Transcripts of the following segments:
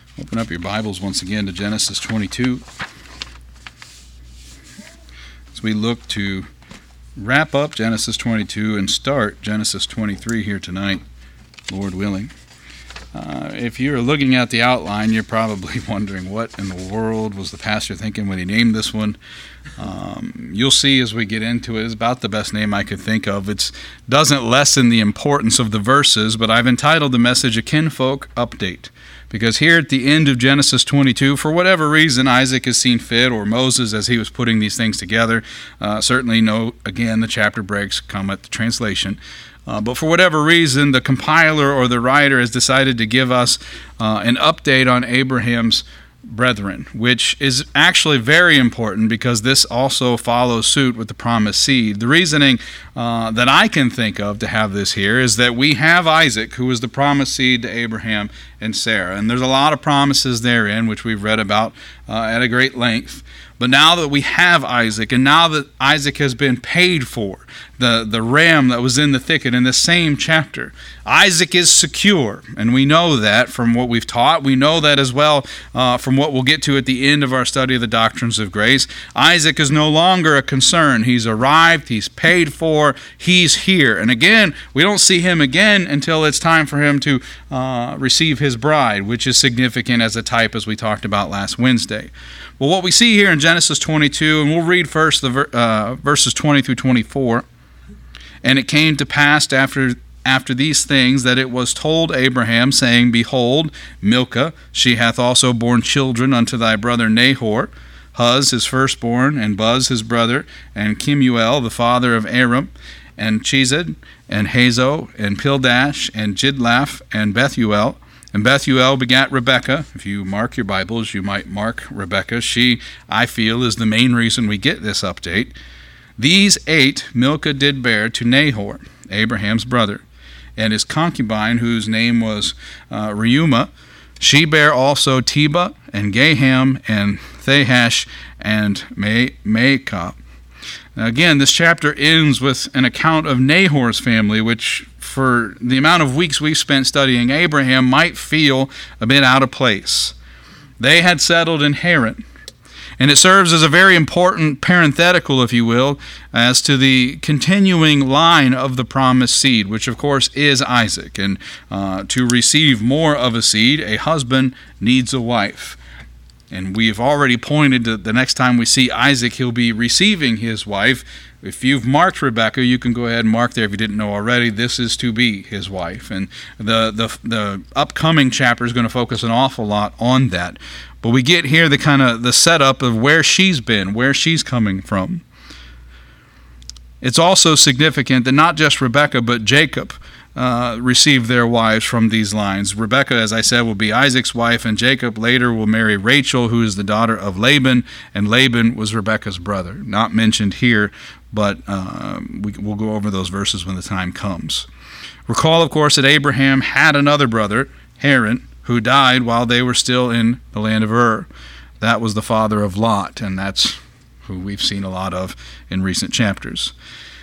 Open up your Bibles once again to Genesis 22 as we look to wrap up Genesis 22 and start Genesis 23 here tonight, Lord willing. If you're looking at the outline, you're probably wondering what in the world was the pastor thinking when he named this one. You'll see as we get into it, it's about the best name I could think of. It doesn't lessen the importance of the verses, but I've entitled the message A Kinfolk Update. Because here at the end of Genesis 22, for whatever reason, Isaac has seen fit, or Moses as he was putting these things together. Certainly note, again, the chapter breaks come at the translation. But for whatever reason, the compiler or the writer has decided to give us an update on Abraham's brethren, which is actually very important because this also follows suit with the promised seed. The reasoning that I can think of to have this here is that we have Isaac, who was the promised seed to Abraham and Sarah. And there's a lot of promises therein, which we've read about at a great length. But now that we have Isaac, and now that Isaac has been paid for, the ram that was in the thicket in the same chapter, Isaac is secure, and we know that from what we've taught. We know that as well from what we'll get to at the end of our study of the doctrines of grace. Isaac is no longer a concern. He's arrived, he's paid for, he's here. And again, we don't see him again until it's time for him to receive his bride, which is significant as a type as we talked about last Wednesday. Well, what we see here in Genesis 22, and we'll read first the verses 20 through 24. And it came to pass after these things that it was told Abraham, saying, Behold, Milcah, she hath also borne children unto thy brother Nahor, Huz his firstborn, and Buz his brother, and Kemuel the father of Aram, and Chezid, and Hazo, and Pildash, and Jidlaph, and Bethuel. And Bethuel begat Rebekah. If you mark your Bibles, you might mark Rebekah. She, I feel, is the main reason we get this update. These 8 Milcah did bear to Nahor, Abraham's brother, and his concubine, whose name was Reumah. She bare also Tebah, and Gaham, and Thahash, and Maacah. Now again, this chapter ends with an account of Nahor's family, which for the amount of weeks we've spent studying Abraham might feel a bit out of place. They had settled in Haran, and it serves as a very important parenthetical, if you will, as to the continuing line of the promised seed, which of course is Isaac. And to receive more of a seed, a husband needs a wife. And we've already pointed to the next time we see Isaac, he'll be receiving his wife. If you've marked Rebekah, you can go ahead and mark there if you didn't know already. This is to be his wife. And the upcoming chapter is going to focus an awful lot on that. But we get here the setup of where she's been, where she's coming from. It's also significant that not just Rebekah, but Jacob received their wives from these lines. Rebekah, as I said, will be Isaac's wife, and Jacob later will marry Rachel, who is the daughter of Laban, and Laban was Rebekah's brother. Not mentioned here, but we'll go over those verses when the time comes. Recall, of course, that Abraham had another brother, Haran, who died while they were still in the land of Ur. That was the father of Lot, and that's who we've seen a lot of in recent chapters.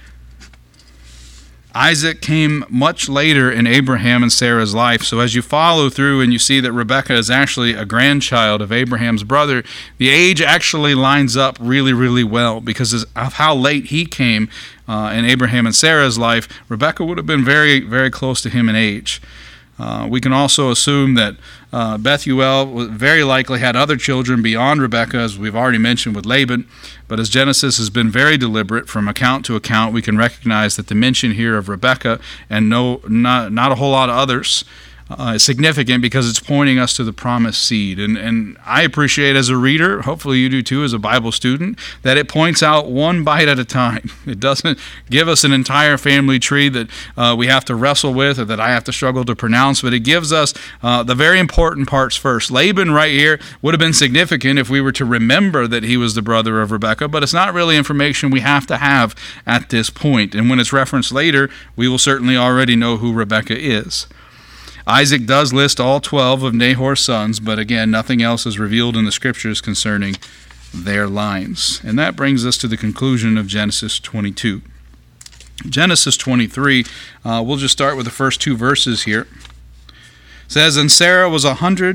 Isaac came much later in Abraham and Sarah's life, so as you follow through and you see that Rebekah is actually a grandchild of Abraham's brother, the age actually lines up really, really well because of how late he came in Abraham and Sarah's life. Rebekah would have been very, very close to him in age. We can also assume that Bethuel very likely had other children beyond Rebekah, as we've already mentioned with Laban. But as Genesis has been very deliberate from account to account, we can recognize that the mention here of Rebekah and not a whole lot of others is significant because it's pointing us to the promised seed. And I appreciate as a reader, hopefully you do too as a Bible student, that it points out one bite at a time. It doesn't give us an entire family tree that we have to wrestle with or that I have to struggle to pronounce, but it gives us the very important parts first. Laban right here would have been significant if we were to remember that he was the brother of Rebekah, but it's not really information we have to have at this point. And when it's referenced later, we will certainly already know who Rebekah is. Isaac does list all 12 of Nahor's sons, but again, nothing else is revealed in the scriptures concerning their lines. And that brings us to the conclusion of Genesis 22. Genesis 23, we'll just start with the first 2 verses here. It says, and Sarah was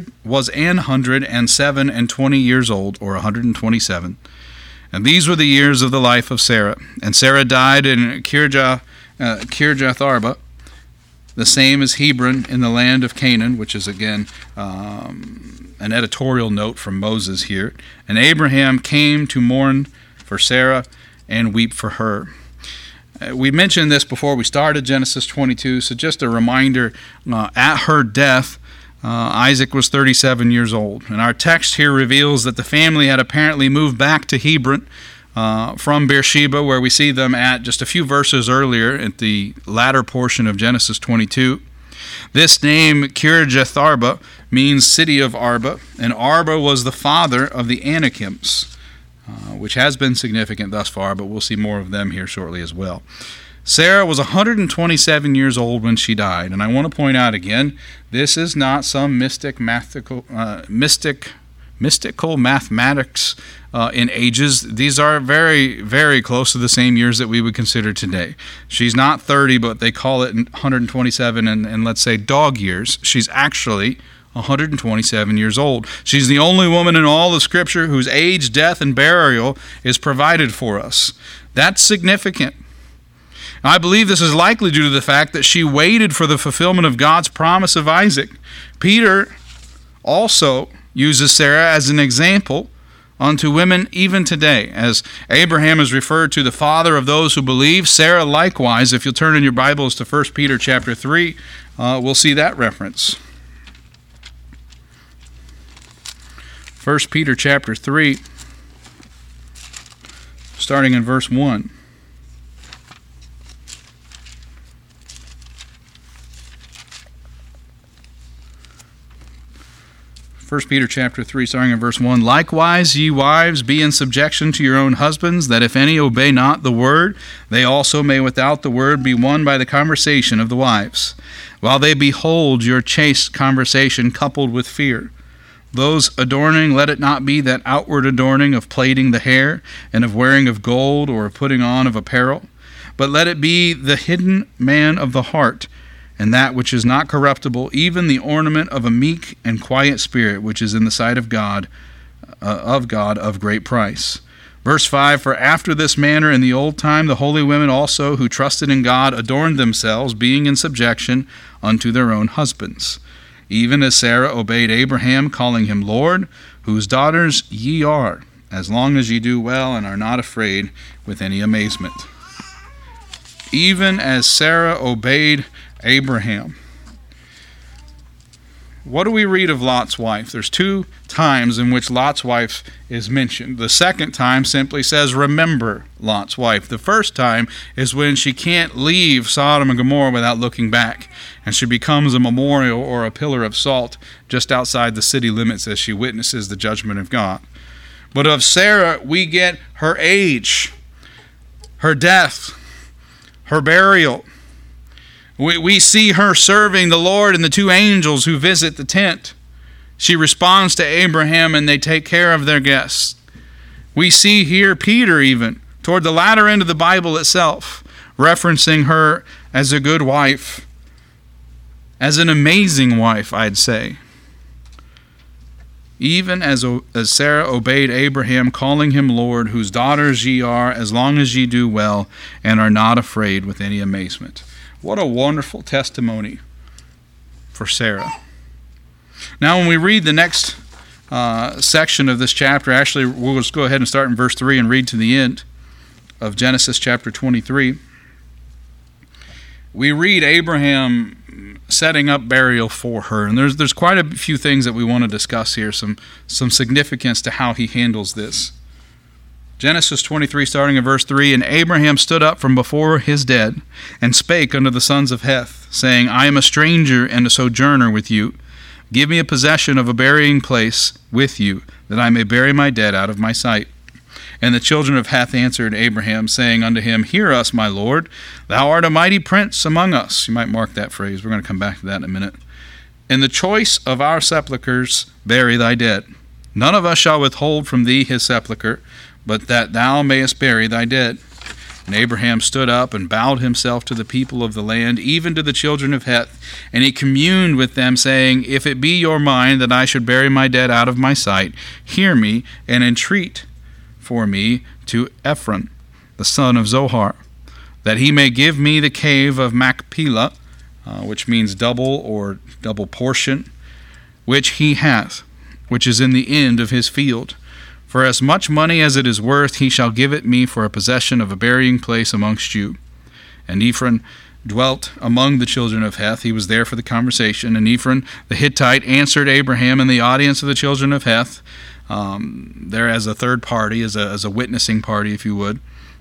107 and 20 years old, or 127. And these were the years of the life of Sarah. And Sarah died in Kirjath Arba, the same as Hebron in the land of Canaan, which is again an editorial note from Moses here. And Abraham came to mourn for Sarah and weep for her. We mentioned this before we started Genesis 22, so just a reminder, at her death, Isaac was 37 years old. And our text here reveals that the family had apparently moved back to Hebron from Beersheba, where we see them at just a few verses earlier at the latter portion of Genesis 22. This name, Kirjath Arba, means city of Arba, and Arba was the father of the Anakims, which has been significant thus far, but we'll see more of them here shortly as well. Sarah was 127 years old when she died, and I want to point out again, this is not some mystical mathematics in ages. These are very, very close to the same years that we would consider today. She's not 30, but they call it 127 and let's say dog years. She's actually 127 years old. She's the only woman in all of Scripture whose age, death, and burial is provided for us. That's significant. I believe this is likely due to the fact that she waited for the fulfillment of God's promise of Isaac. Peter also uses Sarah as an example unto women even today. As Abraham is referred to the father of those who believe, Sarah likewise, if you'll turn in your Bibles to 1 Peter chapter 3, we'll see that reference. 1 Peter chapter 3, starting in verse 1. 1 Peter chapter 3, starting in verse 1, likewise, ye wives, be in subjection to your own husbands, that if any obey not the word, they also may without the word be won by the conversation of the wives, while they behold your chaste conversation coupled with fear. Those adorning, let it not be that outward adorning of plaiting the hair, and of wearing of gold, or of putting on of apparel, but let it be the hidden man of the heart, and that which is not corruptible, even the ornament of a meek and quiet spirit, which is in the sight of God of great price. Verse 5, for after this manner in the old time the holy women also who trusted in God adorned themselves, being in subjection unto their own husbands. Even as Sarah obeyed Abraham, calling him Lord, whose daughters ye are, as long as ye do well and are not afraid with any amazement. Even as Sarah obeyed Abraham. What do we read of Lot's wife? There's two times in which Lot's wife is mentioned. The second time simply says, remember Lot's wife. The first time is when she can't leave Sodom and Gomorrah without looking back, and she becomes a memorial or a pillar of salt just outside the city limits as she witnesses the judgment of God. But of Sarah, we get her age, her death, her burial. We see her serving the Lord and the two angels who visit the tent. She responds to Abraham and they take care of their guests. We see here Peter even, toward the latter end of the Bible itself, referencing her as a good wife, as an amazing wife, I'd say. Even as Sarah obeyed Abraham, calling him Lord, whose daughters ye are, as long as ye do well, and are not afraid with any amazement. What a wonderful testimony for Sarah. Now, when we read the next section of this chapter, actually, we'll just go ahead and start in verse 3 and read to the end of Genesis chapter 23. We read Abraham setting up burial for her, and there's quite a few things that we want to discuss here, some significance to how he handles this. Genesis 23, starting in verse 3, and Abraham stood up from before his dead, and spake unto the sons of Heth, saying, I am a stranger and a sojourner with you. Give me a possession of a burying place with you, that I may bury my dead out of my sight. And the children of Heth answered Abraham, saying unto him, Hear us, my Lord, thou art a mighty prince among us. You might mark that phrase. We're going to come back to that in a minute. In the choice of our sepulchres bury thy dead. None of us shall withhold from thee his sepulchre, but that thou mayest bury thy dead. And Abraham stood up and bowed himself to the people of the land, even to the children of Heth. And he communed with them, saying, If it be your mind that I should bury my dead out of my sight, hear me, and entreat for me to Ephron, the son of Zohar, that he may give me the cave of Machpelah, which means double or double portion, which he hath, which is in the end of his field. For as much money as it is worth, he shall give it me for a possession of a burying place amongst you. And Ephron dwelt among the children of Heth. He was there for the conversation. And Ephron the Hittite answered Abraham in the audience of the children of Heth, there as a third party, as a witnessing party, if you would.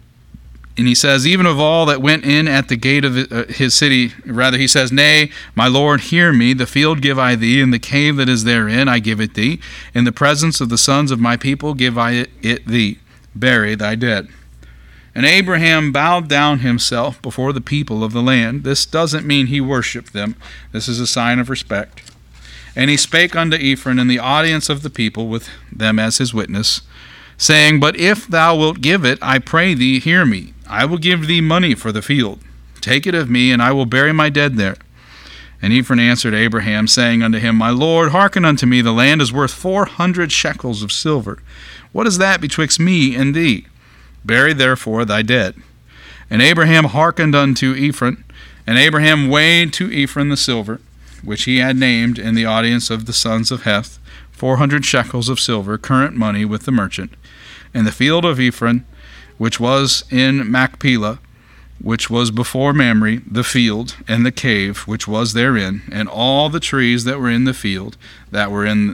And he says, even of all that went in at the gate of his city, rather he says, Nay, my Lord, hear me. The field give I thee, and the cave that is therein I give it thee. In the presence of the sons of my people give I it thee. Bury thy dead. And Abraham bowed down himself before the people of the land. This doesn't mean he worshipped them. This is a sign of respect. And he spake unto Ephron in the audience of the people, with them as his witness, saying, But if thou wilt give it, I pray thee, hear me. I will give thee money for the field. Take it of me, and I will bury my dead there. And Ephron answered Abraham, saying unto him, My Lord, hearken unto me. The land is worth 400 shekels of silver. What is that betwixt me and thee? Bury therefore thy dead. And Abraham hearkened unto Ephron, and Abraham weighed to Ephron the silver, which he had named in the audience of the sons of Heth, 400 shekels of silver, current money with the merchant. And the field of Ephron, which was in Machpelah, which was before Mamre, the field, and the cave which was therein, and all the trees that were in the field, that were in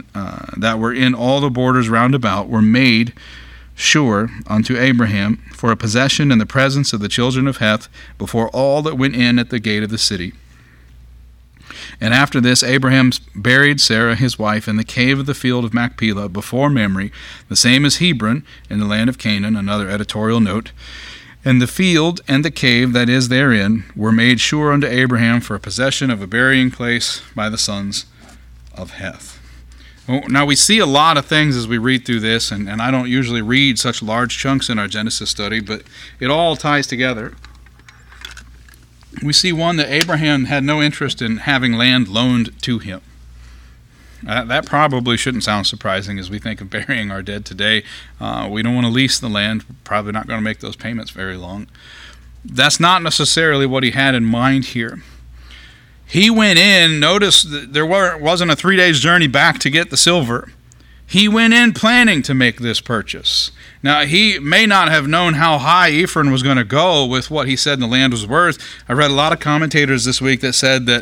all the borders round about, were made sure unto Abraham for a possession in the presence of the children of Heth, before all that went in at the gate of the city. And after this Abraham buried Sarah his wife in the cave of the field of Machpelah before Mamre, the same as Hebron in the land of Canaan. Another editorial note. And the field and the cave that is therein were made sure unto Abraham for a possession of a burying place by the sons of Heth. Now we see a lot of things as we read through this, and I don't usually read such large chunks in our Genesis study, but it all ties together. We see, one, that Abraham had no interest in having land loaned to him. That probably shouldn't sound surprising as we think of burying our dead today. We don't want to lease the land. We're probably not going to make those payments very long. That's not necessarily what he had in mind here. He went in, notice that there wasn't a 3 days journey back to get the silver. He went in planning to make this purchase. Now, he may not have known how high Ephron was going to go with what he said the land was worth. I read a lot of commentators this week that said that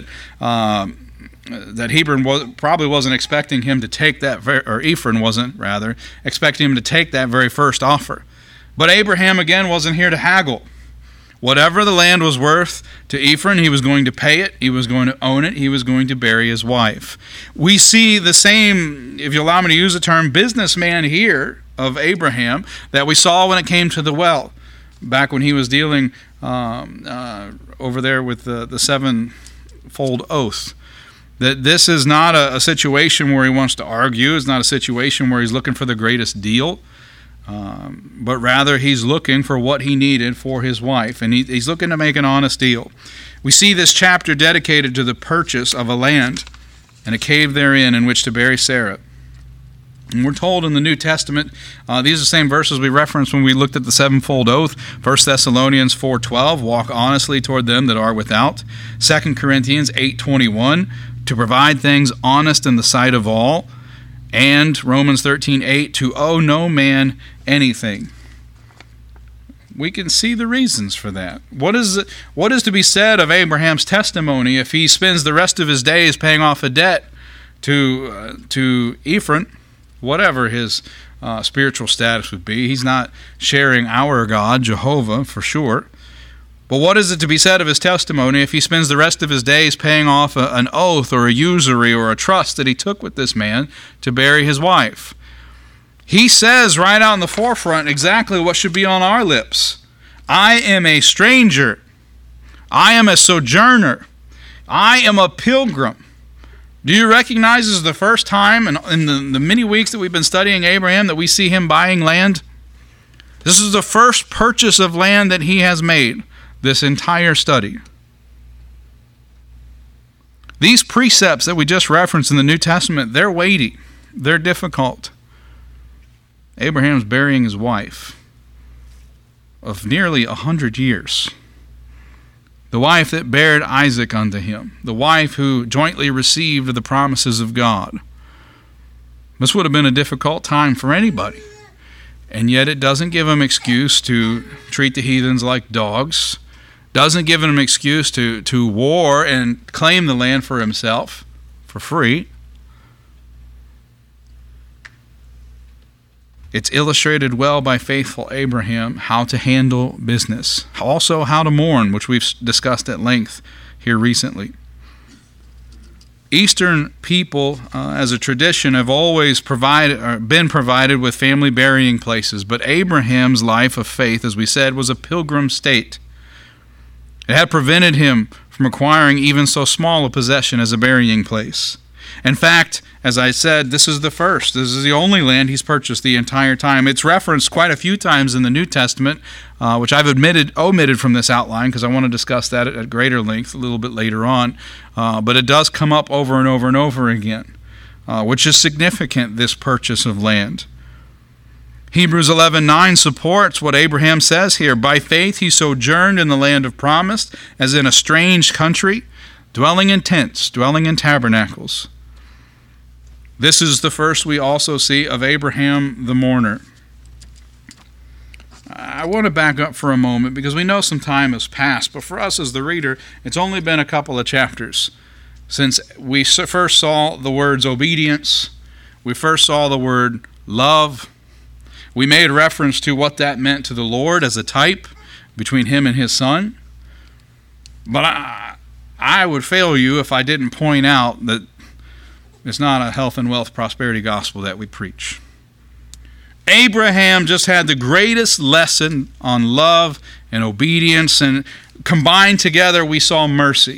Ephron probably wasn't expecting him to take that, or Ephron wasn't, rather, expecting him to take that very first offer. But Abraham, again, wasn't here to haggle. Whatever the land was worth to Ephron, he was going to pay it, he was going to own it, he was going to bury his wife. We see the same, if you allow me to use the term, businessman here of Abraham that we saw when it came to the well, back when he was dealing over there with the sevenfold oath. That this is not a situation where he wants to argue, it's not a situation where he's looking for the greatest deal. But rather he's looking for what he needed for his wife, and he's looking to make an honest deal. We see this chapter dedicated to the purchase of a land and a cave therein in which to bury Sarah. And we're told in the New Testament, these are the same verses we referenced when we looked at the sevenfold oath. 1 Thessalonians 4:12, walk honestly toward them that are without. 2 Corinthians 8:21, to provide things honest in the sight of all. And Romans 13:8, to owe no man anything. We can see the reasons for that. What is to be said of Abraham's testimony if he spends the rest of his days paying off a debt to Ephron, whatever his spiritual status would be? He's not sharing our God, Jehovah, for sure. But what is it to be said of his testimony if he spends the rest of his days paying off an oath or a usury or a trust that he took with this man to bury his wife? He says right out in the forefront exactly what should be on our lips. I am a stranger. I am a sojourner. I am a pilgrim. Do you recognize this is the first time in the many weeks that we've been studying Abraham that we see him buying land? This is the first purchase of land that he has made, this entire study. These precepts that we just referenced in the New Testament, they're weighty. They're difficult. Abraham's burying his wife of nearly 100 years. The wife that bare Isaac unto him. The wife who jointly received the promises of God. This would have been a difficult time for anybody. And yet it doesn't give him excuse to treat the heathens like dogs. Doesn't give him an excuse to war and claim the land for himself for free. It's illustrated well by faithful Abraham how to handle business. Also how to mourn, which we've discussed at length here recently. Eastern people, as a tradition, have always been provided with family burying places, but Abraham's life of faith, as we said, was a pilgrim state. It had prevented him from acquiring even so small a possession as a burying place. In fact, as I said, this is the first. This is the only land he's purchased the entire time. It's referenced quite a few times in the New Testament, which I've omitted from this outline because I want to discuss that at greater length a little bit later on. But it does come up over and over and over again, which is significant, this purchase of land. Hebrews 11:9 supports what Abraham says here. By faith he sojourned in the land of promise, as in a strange country, dwelling in tents, dwelling in tabernacles. This is the first we also see of Abraham the mourner. I want to back up for a moment because we know some time has passed, but for us as the reader, it's only been a couple of chapters since we first saw the words obedience, we first saw the word love. We made reference to what that meant to the Lord as a type between him and his son. But I would fail you if I didn't point out that it's not a health and wealth prosperity gospel that we preach. Abraham just had the greatest lesson on love and obedience, and combined together we saw mercy.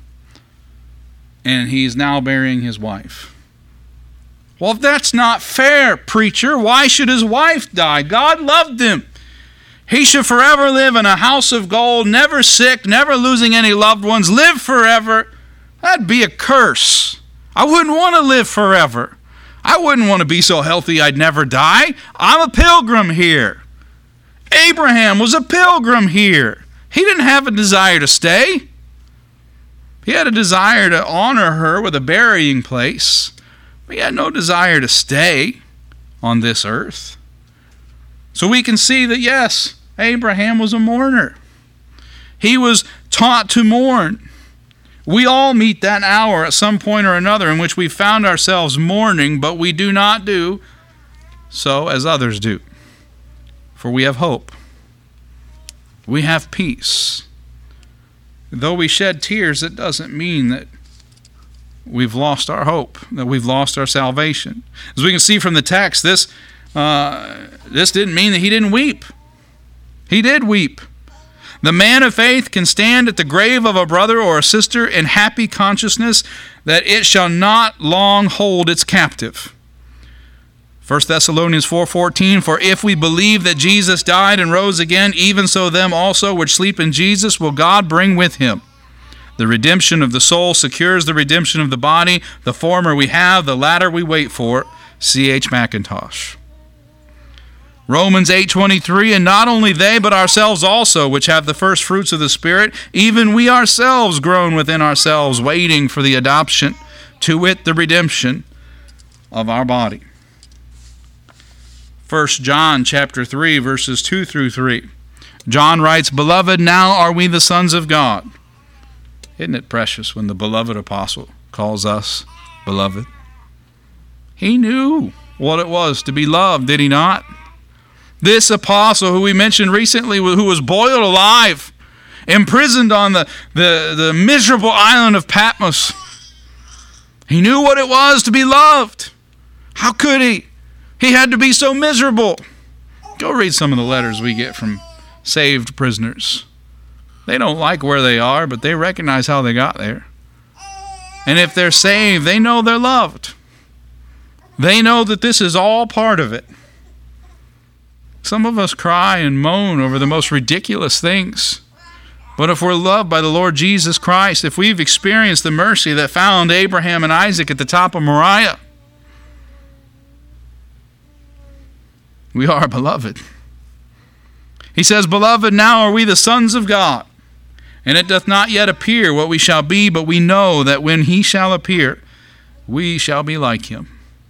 And he's now burying his wife. Well, if that's not fair, preacher, why should his wife die? God loved him. He should forever live in a house of gold, never sick, never losing any loved ones, live forever. That'd be a curse. I wouldn't want to live forever. I wouldn't want to be so healthy I'd never die. I'm a pilgrim here. Abraham was a pilgrim here. He didn't have a desire to stay. He had a desire to honor her with a burying place. But he had no desire to stay on this earth. So we can see that, yes, Abraham was a mourner. He was taught to mourn. We all meet that hour at some point or another in which we found ourselves mourning, but we do not do so as others do. For we have hope. We have peace. Though we shed tears, it doesn't mean that we've lost our hope, that we've lost our salvation. As we can see from the text, this didn't mean that he didn't weep. He did weep. The man of faith can stand at the grave of a brother or a sister in happy consciousness that it shall not long hold its captive. 1 Thessalonians 4:14, for if we believe that Jesus died and rose again, even so them also which sleep in Jesus will God bring with him. The redemption of the soul secures the redemption of the body. The former we have, the latter we wait for. C.H. Mackintosh. Romans 8:23, and not only they, but ourselves also, which have the first fruits of the Spirit, even we ourselves groan within ourselves, waiting for the adoption, to wit, the redemption of our body. 1 John chapter 3, verses 2 through 3. John writes, Beloved, now are we the sons of God. Isn't it precious when the beloved apostle calls us beloved? He knew what it was to be loved, did he not? This apostle who we mentioned recently, who was boiled alive, imprisoned on the miserable island of Patmos. He knew what it was to be loved. How could he? He had to be so miserable. Go read some of the letters we get from saved prisoners. They don't like where they are, but they recognize how they got there. And if they're saved, they know they're loved. They know that this is all part of it. Some of us cry and moan over the most ridiculous things. But if we're loved by the Lord Jesus Christ, if we've experienced the mercy that found Abraham and Isaac at the top of Moriah, we are beloved. He says, "Beloved, now are we the sons of God, and it doth not yet appear what we shall be, but we know that when he shall appear, we shall be like him."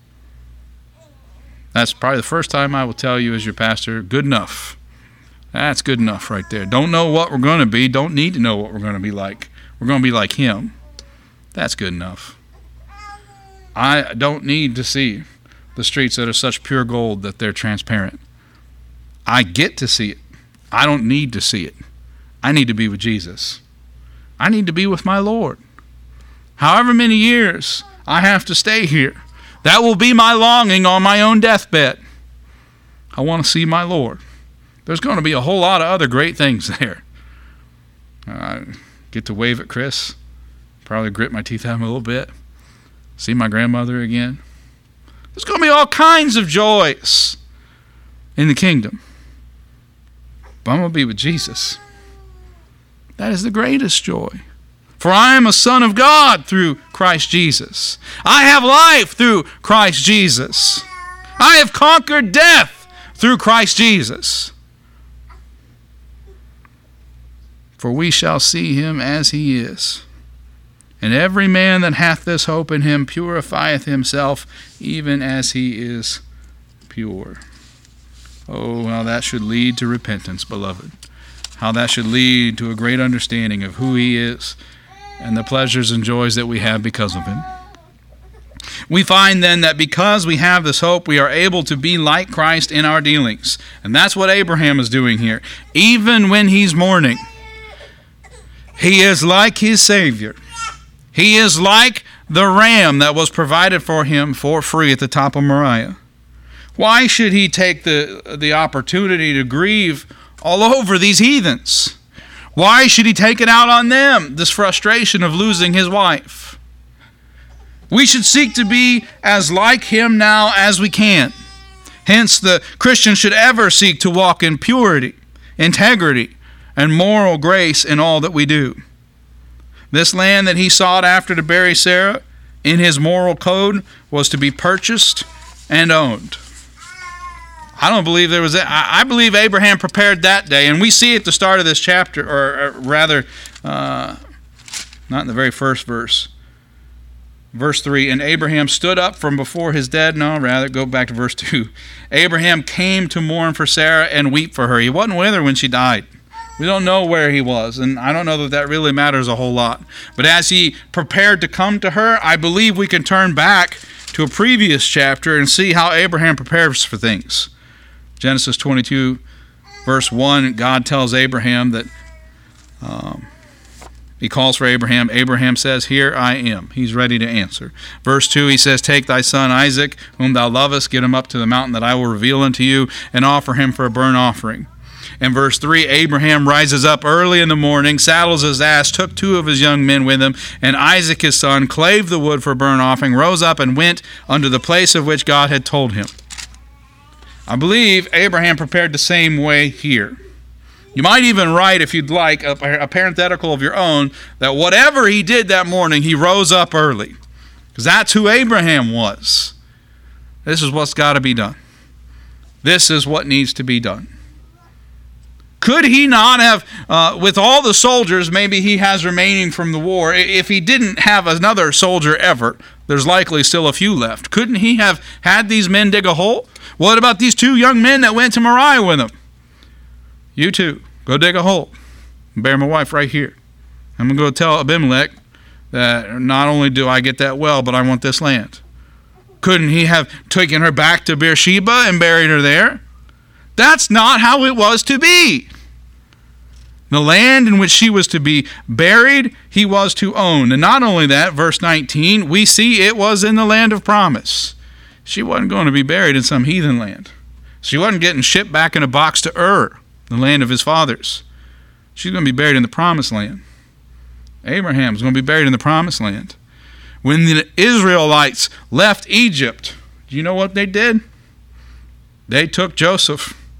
That's probably the first time I will tell you as your pastor, good enough. That's good enough right there. Don't know what we're going to be. Don't need to know what we're going to be like. We're going to be like him. That's good enough. I don't need to see the streets that are such pure gold that they're transparent. I get to see it. I don't need to see it. I need to be with Jesus. I need to be with my Lord. However many years I have to stay here, that will be my longing on my own deathbed. I want to see my Lord. There's going to be a whole lot of other great things there. I get to wave at Chris, probably grit my teeth at him a little bit, see my grandmother again. There's going to be all kinds of joys in the kingdom. But I'm going to be with Jesus. That is the greatest joy. For I am a son of God through Christ Jesus. I have life through Christ Jesus. I have conquered death through Christ Jesus. For we shall see him as he is. And every man that hath this hope in him purifieth himself, even as he is pure. Oh, how that should lead to repentance, beloved. How that should lead to a great understanding of who he is and the pleasures and joys that we have because of him. We find then that because we have this hope, we are able to be like Christ in our dealings. And that's what Abraham is doing here. Even when he's mourning, he is like his Savior. He is like the ram that was provided for him for free at the top of Moriah. Why should he take the opportunity to grieve all over these heathens? Why should he take it out on them, this frustration of losing his wife? We should seek to be as like him now as we can. Hence, the Christian should ever seek to walk in purity, integrity, and moral grace in all that we do. This land that he sought after to bury Sarah, in his moral code, was to be purchased and owned. I don't believe there was. I believe Abraham prepared that day, and we see at the start of this chapter, or rather, not in the very first verse. Verse 3, and Abraham stood up from before his dead. No, rather, go back to verse 2. Abraham came to mourn for Sarah and weep for her. He wasn't with her when she died. We don't know where he was, and I don't know that that really matters a whole lot. But as he prepared to come to her, I believe we can turn back to a previous chapter and see how Abraham prepares for things. Genesis 22, verse 1, God tells Abraham that he calls for Abraham. Abraham says, "Here I am." He's ready to answer. Verse 2, he says, "Take thy son Isaac, whom thou lovest, get him up to the mountain that I will reveal unto you, and offer him for a burnt offering." In verse 3, Abraham rises up early in the morning, saddles his ass, took 2 of his young men with him, and Isaac his son, clave the wood for a burnt offering, rose up and went unto the place of which God had told him. I believe Abraham prepared the same way here. You might even write, if you'd like, a parenthetical of your own, that whatever he did that morning, he rose up early. Because that's who Abraham was. This is what's got to be done. This is what needs to be done. Could he not have, with all the soldiers maybe he has remaining from the war, if he didn't have another soldier ever, there's likely still a few left. Couldn't he have had these men dig a hole? What about these 2 young men that went to Moriah with him? You two, go dig a hole and bury my wife right here. I'm going to go tell Abimelech that not only do I get that well, but I want this land. Couldn't he have taken her back to Beersheba and buried her there? That's not how it was to be. The land in which she was to be buried, he was to own. And not only that, verse 19, we see it was in the land of promise. She wasn't going to be buried in some heathen land. She wasn't getting shipped back in a box to Ur, the land of his fathers. She's going to be buried in the promised land. Abraham's going to be buried in the promised land. When the Israelites left Egypt, do you know what they did? They took Joseph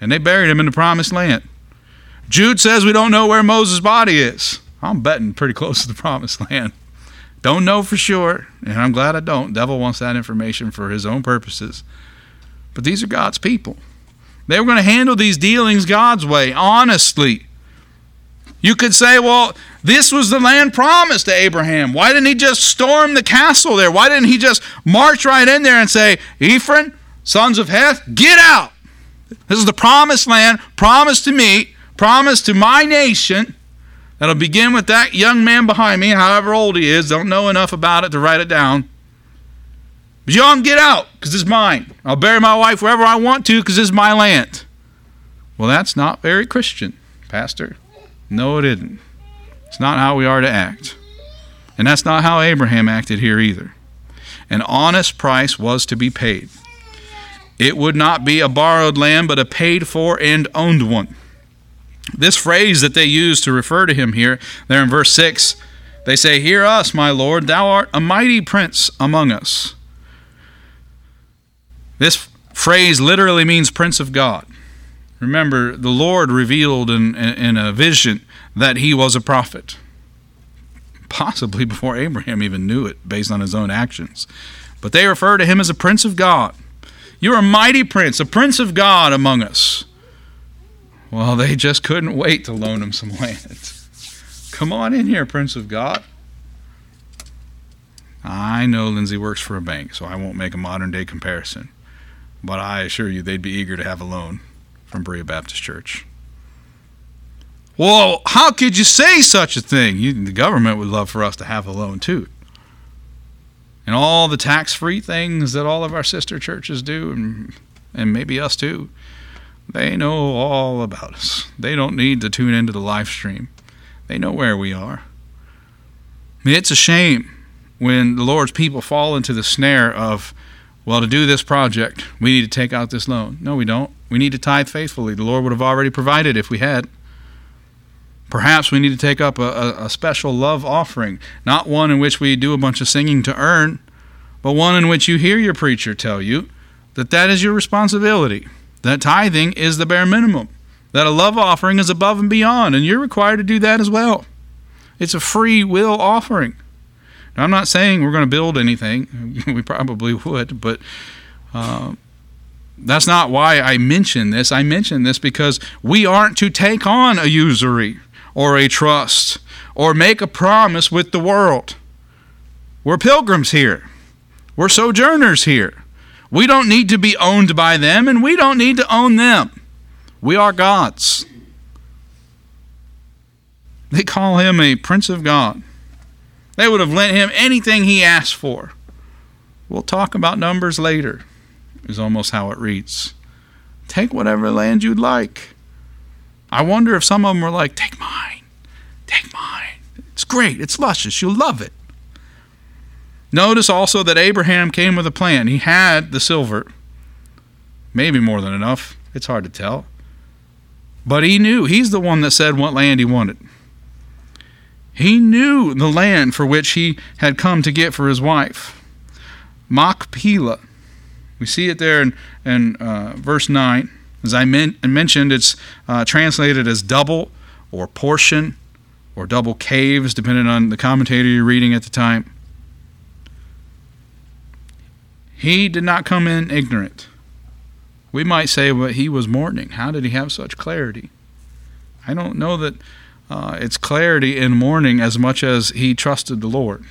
and they buried him in the promised land. Jude says we don't know where Moses' body is. I'm betting pretty close to the promised land. Don't know for sure, and I'm glad I don't. The devil wants that information for his own purposes. But these are God's people. They were going to handle these dealings God's way, honestly. You could say, well, this was the land promised to Abraham. Why didn't he just storm the castle there? Why didn't he just march right in there and say, Ephraim, sons of Heth, get out. This is the promised land, promised to me, promised to my nation. That'll begin with that young man behind me, however old he is. Don't know enough about it to write it down. But y'all can get out, because it's mine. I'll bury my wife wherever I want to, because it's my land. Well, that's not very Christian, Pastor. No, it isn't. It's not how we are to act. And that's not how Abraham acted here either. An honest price was to be paid. It would not be a borrowed land, but a paid for and owned one. This phrase that they use to refer to him here, there in verse 6, they say, Hear us, my Lord, thou art a mighty prince among us. This phrase literally means Prince of God. Remember, the Lord revealed in a vision that he was a prophet, possibly before Abraham even knew it, based on his own actions. But they refer to him as a Prince of God. You're a mighty prince, a Prince of God among us. Well, they just couldn't wait to loan him some land. Come on in here, Prince of God. I know Lindsay works for a bank, so I won't make a modern-day comparison. But I assure you they'd be eager to have a loan from Berea Baptist Church. Well, how could you say such a thing? The government would love for us to have a loan too. And all the tax-free things that all of our sister churches do, and maybe us too, they know all about us. They don't need to tune into the live stream. They know where we are. It's a shame when the Lord's people fall into the snare of, well, to do this project, we need to take out this loan. No, we don't. We need to tithe faithfully. The Lord would have already provided if we had. Perhaps we need to take up a special love offering, not one in which we do a bunch of singing to earn, but one in which you hear your preacher tell you that that is your responsibility, that tithing is the bare minimum, that a love offering is above and beyond, and you're required to do that as well. It's a free will offering. Now, I'm not saying we're going to build anything. We probably would, but that's not why I mention this. I mention this because we aren't to take on a usury or a trust or make a promise with the world. We're pilgrims here. We're sojourners here. We don't need to be owned by them, and we don't need to own them. We are God's. They call him a Prince of God. They would have lent him anything he asked for. We'll talk about numbers later, is almost how it reads. Take whatever land you'd like. I wonder if some of them were like, take mine. Take mine. It's great. It's luscious. You'll love it. Notice also that Abraham came with a plan. He had the silver. Maybe more than enough. It's hard to tell. But he knew. He's the one that said what land he wanted. He knew the land for which he had come to get for his wife. Machpelah. We see it there in verse 9. As I mentioned, it's translated as double or portion or double caves, depending on the commentator you're reading at the time. He did not come in ignorant. We might say, well, he was mourning. How did he have such clarity? I don't know that it's clarity in mourning as much as he trusted the Lord.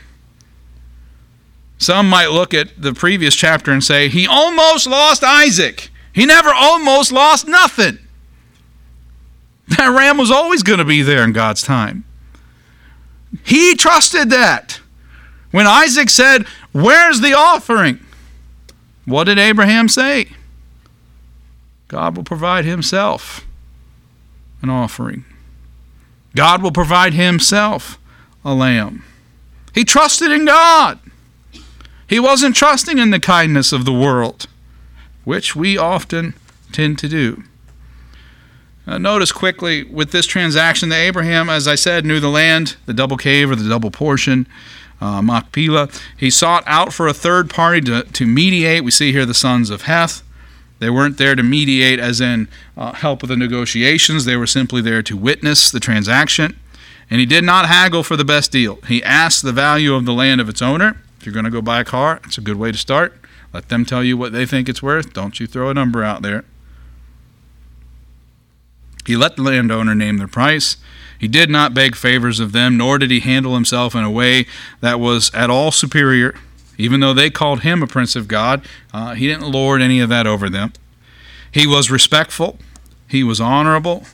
Some might look at the previous chapter and say, he almost lost Isaac. He never almost lost nothing. That ram was always going to be there in God's time. He trusted that. When Isaac said, where's the offering? What did Abraham say? God will provide himself an offering. God will provide himself a lamb. He trusted in God. He wasn't trusting in the kindness of the world, which we often tend to do. Notice quickly with this transaction that Abraham, as I said, knew the land, the double cave or the double portion, Machpelah. He sought out for a third party to mediate. We see here the sons of Heth. They weren't there to mediate as in help with the negotiations. They were simply there to witness the transaction. And he did not haggle for the best deal. He asked the value of the land of its owner. If you're going to go buy a car, it's a good way to start. Let them tell you what they think it's worth. Don't you throw a number out there. He let the landowner name their price. He did not beg favors of them, nor did he handle himself in a way that was at all superior. Even though they called him a prince of God, he didn't lord any of that over them. He was respectful. He was honorable.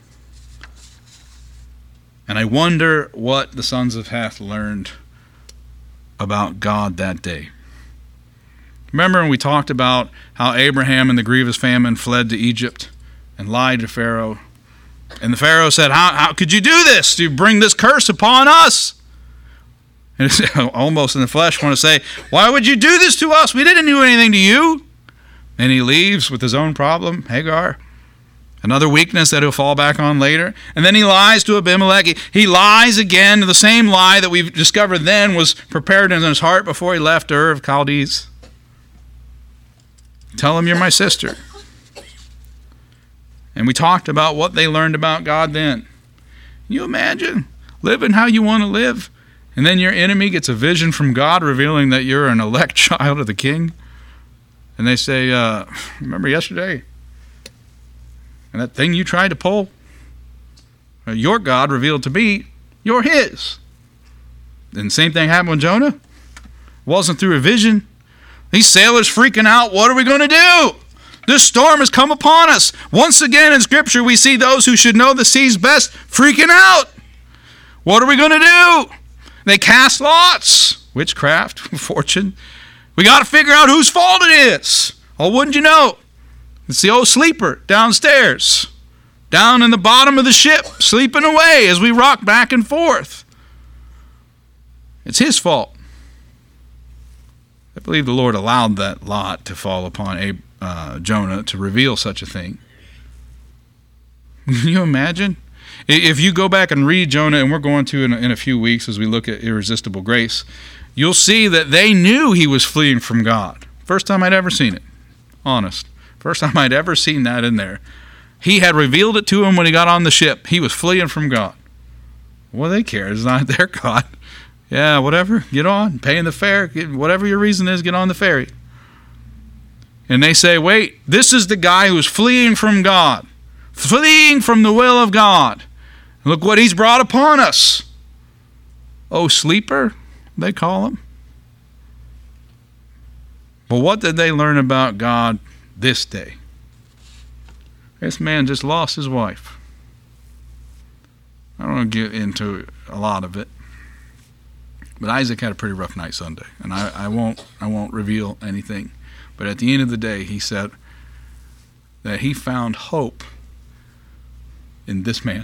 And I wonder what the sons of Heth learned about God that day. Remember when we talked about how Abraham in the grievous famine fled to Egypt and lied to Pharaoh? And the Pharaoh said, how could you do this? Do you bring this curse upon us? And it's almost in the flesh want to say, why would you do this to us? We didn't do anything to you. And he leaves with his own problem, Hagar. Another weakness that he'll fall back on later. And then he lies to Abimelech. He lies again, the same lie that we've discovered then was prepared in his heart before he left Ur of Chaldees. Tell him you're my sister. And we talked about what they learned about God then. Can you imagine living how you want to live, and then your enemy gets a vision from God revealing that you're an elect child of the king? And they say, remember yesterday? And that thing you tried to pull, your God revealed to be, you're his. And the same thing happened with Jonah. It wasn't through a vision. These sailors freaking out, what are we going to do? This storm has come upon us. Once again in Scripture, we see those who should know the seas best freaking out. What are we going to do? They cast lots. Witchcraft, fortune. We got to figure out whose fault it is. Oh, wouldn't you know? It's the old sleeper downstairs, down in the bottom of the ship, sleeping away as we rock back and forth. It's his fault. I believe the Lord allowed that lot to fall upon Jonah to reveal such a thing. Can you imagine? If you go back and read Jonah, and we're going to in a few weeks as we look at irresistible grace, you'll see that they knew he was fleeing from God. First time I'd ever seen it. Honest. First time I'd ever seen that in there. He had revealed it to him when he got on the ship. He was fleeing from God. Well, they care. It's not their God. Yeah, whatever. Get on. Paying the fare. Whatever your reason is, get on the ferry. And they say, wait, this is the guy who's fleeing from God. Fleeing from the will of God. Look what he's brought upon us. Oh, sleeper, they call him. But what did they learn about God this day? This man just lost his wife. I don't want to get into a lot of it. But Isaac had a pretty rough night Sunday. And I won't reveal anything. But at the end of the day, he said that he found hope in this man.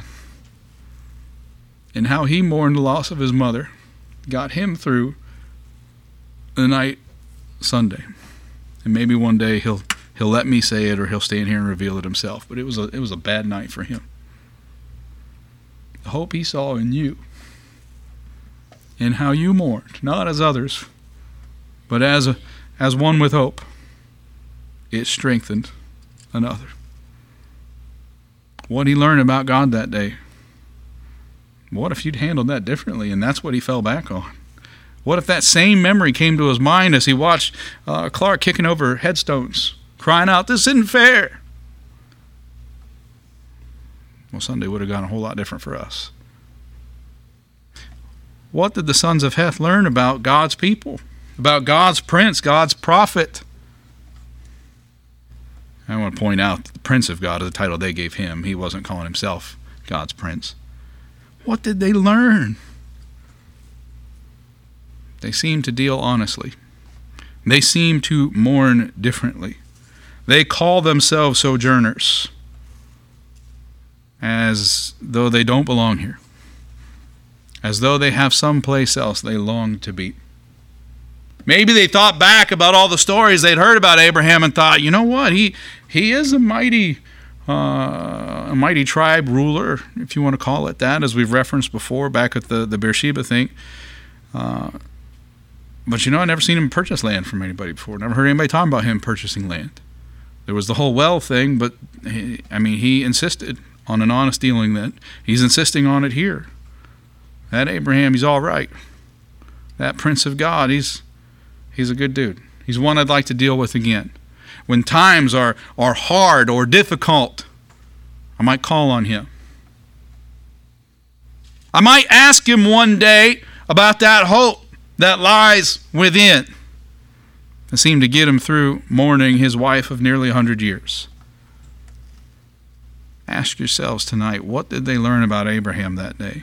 And how he mourned the loss of his mother got him through the night Sunday. And maybe one day he'll let me say it, or he'll stand here and reveal it himself. But it was a bad night for him. The hope he saw in you, and how you mourned, not as others, but as one with hope, it strengthened another. What he learned about God that day. What if you'd handled that differently, and that's what he fell back on? What if that same memory came to his mind as he watched Clark kicking over headstones, crying out, this isn't fair? Well, Sunday would have gone a whole lot different for us. What did the sons of Heth learn about God's people? About God's prince, God's prophet? I want to point out that the Prince of God is the title they gave him. He wasn't calling himself God's prince. What did they learn? They seemed to deal honestly. They seemed to mourn differently. They call themselves sojourners, as though they don't belong here, as though they have some place else they long to be. Maybe they thought back about all the stories they'd heard about Abraham and thought, you know what, he is a mighty tribe ruler, if you want to call it that, as we've referenced before back at the Beersheba thing. But I never seen him purchase land from anybody before. Never heard anybody talking about him purchasing land. There was the whole well thing, but he insisted on an honest dealing then. He's insisting on it here. That Abraham, he's all right. That Prince of God, he's a good dude. He's one I'd like to deal with again. When times are hard or difficult, I might call on him. I might ask him one day about that hope that lies within. It seemed to get him through mourning his wife of nearly 100 years. Ask yourselves tonight, what did they learn about Abraham that day?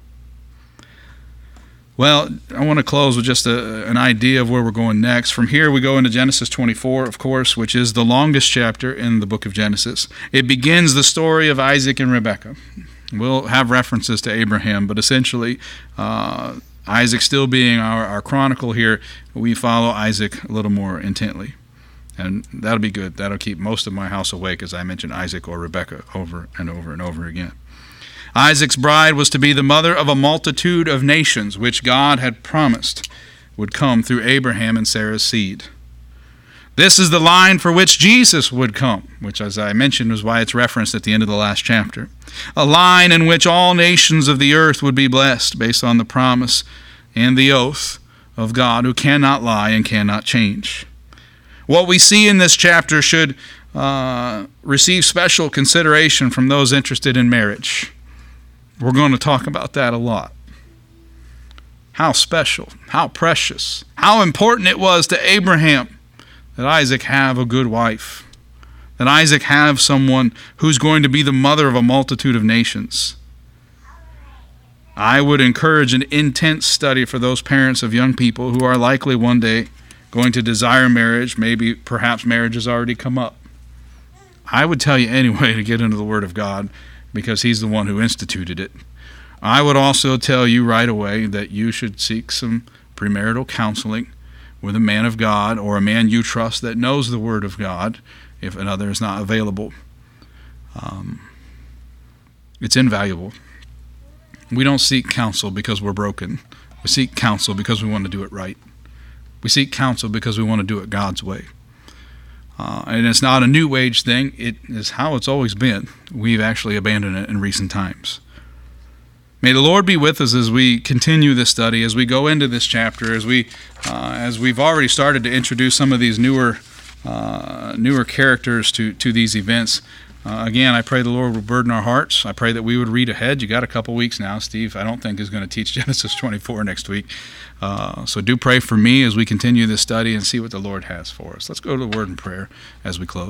Well, I want to close with just an idea of where we're going next. From here, we go into Genesis 24, of course, which is the longest chapter in the book of Genesis. It begins the story of Isaac and Rebekah. We'll have references to Abraham, but essentially, Isaac still being our chronicle here, we follow Isaac a little more intently. And that'll be good. That'll keep most of my house awake as I mention Isaac or Rebekah over and over and over again. Isaac's bride was to be the mother of a multitude of nations, which God had promised would come through Abraham and Sarah's seed. This is the line for which Jesus would come, which, as I mentioned, is why it's referenced at the end of the last chapter. A line in which all nations of the earth would be blessed based on the promise and the oath of God, who cannot lie and cannot change. What we see in this chapter should receive special consideration from those interested in marriage. We're going to talk about that a lot. How special, how precious, how important it was to Abraham that Isaac have a good wife, that Isaac have someone who's going to be the mother of a multitude of nations. I would encourage an intense study for those parents of young people who are likely one day going to desire marriage. Maybe, perhaps marriage has already come up. I would tell you anyway to get into the Word of God, because He's the one who instituted it. I would also tell you right away that you should seek some premarital counseling with a man of God or a man you trust that knows the Word of God, if another is not available. It's invaluable. We don't seek counsel because we're broken. We seek counsel because we want to do it right. We seek counsel because we want to do it God's way. And it's not a new age thing. It is how it's always been. We've actually abandoned it in recent times. May the Lord be with us as we continue this study, as we go into this chapter, as we've already started to introduce some of these newer characters to these events. Again, I pray the Lord will burden our hearts. I pray that we would read ahead. You got a couple weeks now. Steve, I don't think, is going to teach Genesis 24 next week. So do pray for me as we continue this study and see what the Lord has for us. Let's go to the Word in prayer as we close.